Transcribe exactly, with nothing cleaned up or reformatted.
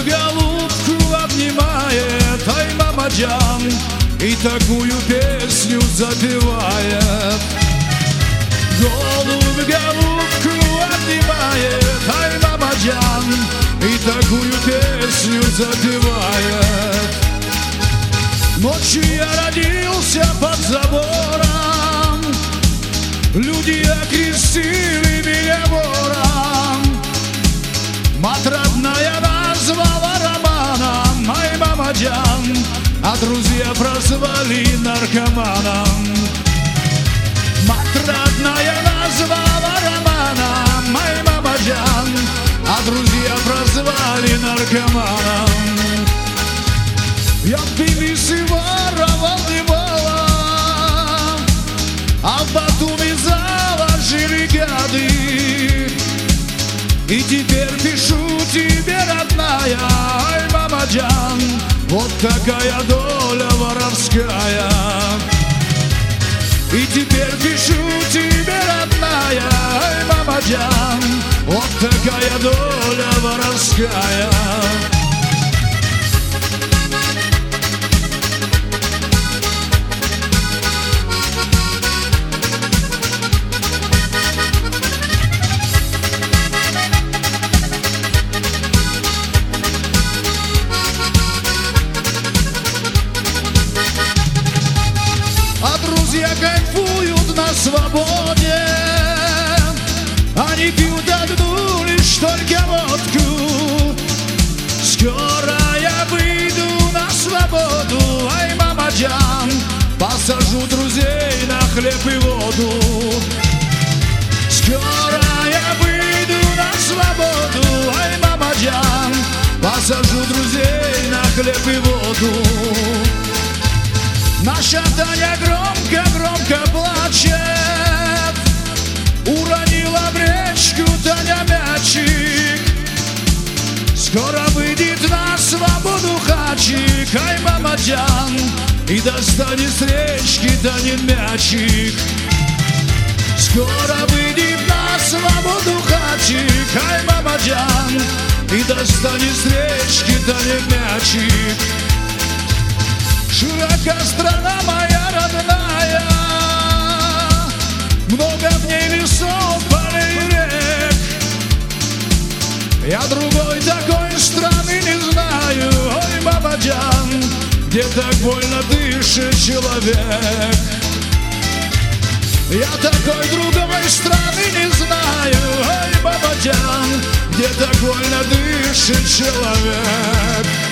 Голубь голубку обнимает, ай, мамаджан, и такую песню запевает. Голубь голубку обнимает, ай, мамаджан, и такую песню запевает. Ночью я родился под забором, люди окрестили меня вором. Мать родная назвала романом, ай, мамаджан, а друзья прозвали наркоманом. Мать родная назвала романом, ай, мамаджан, а друзья прозвали наркоманом. Я в Тбилиси воровал немало, а в Батуми заложили гады. И теперь пишу тебе, родная, ай, мамаджан, вот такая доля воровская. И теперь пишу тебе, родная, ай, мамаджан, вот такая доля воровская. Друзья кайфуют на свободе, они пьют одну лишь только водку. Скоро я выйду на свободу, ай, мамаджан, посажу друзей на хлеб и воду. Скоро я выйду на свободу, ай, мамаджан, посажу друзей на хлеб и воду. Наша Таня громко-громко плачет, уронила в речку Таня мячик. Скоро выйдет на свободу хачик, ай, мамаджан, и достанет с речки Танин мячик. Скоро выйдет на свободу хачик, ай, мамаджан, и достанет с речки Танин мячик. Широка страна моя родная, много в ней лесов, полей и рек. Я другой такой страны не знаю, ой, мамаджан, где так больно дышит человек. Я такой другой страны не знаю, ой, мамаджан, где так больно дышит человек.